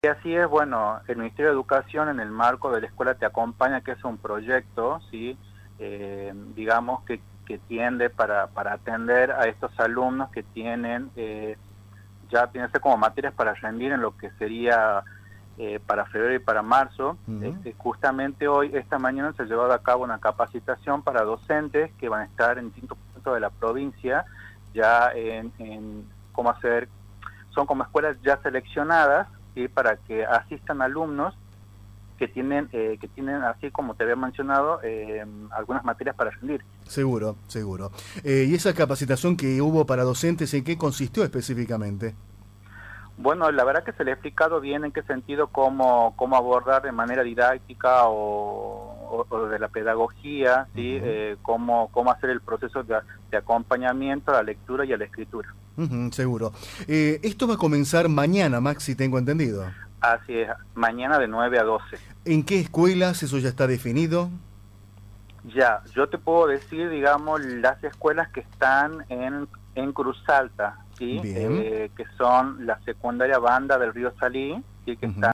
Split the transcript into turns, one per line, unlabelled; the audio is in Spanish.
Y así es, bueno, el Ministerio de Educación en el marco de la Escuela Te Acompaña, que es un proyecto, ¿sí? Digamos que tiende para atender a estos alumnos que tienen, ya tienen como materias para rendir en lo que sería para febrero y para marzo. Justamente hoy, esta mañana, se ha llevado a cabo una capacitación para docentes que van a estar en distintos puntos de la provincia, ya en cómo hacer, son como escuelas ya seleccionadas, ¿sí? Para que asistan alumnos que tienen, así como te había mencionado, algunas materias para rendir.
Seguro, seguro. ¿Y esa capacitación que hubo para docentes, en qué consistió específicamente?
Bueno, la verdad que se le ha explicado bien en qué sentido, cómo abordar de manera didáctica o de la pedagogía, ¿sí? Cómo hacer el proceso de acompañamiento a la lectura y a la escritura.
Seguro. Esto va a comenzar mañana, Maxi, tengo entendido.
Así es, mañana de 9 a 12.
¿En qué escuelas eso ya está definido?
Ya, yo te puedo decir, digamos, las escuelas que están en Cruz Alta, ¿sí?
Bien.
Que son la secundaria Banda del Río Salí, ¿sí? Que está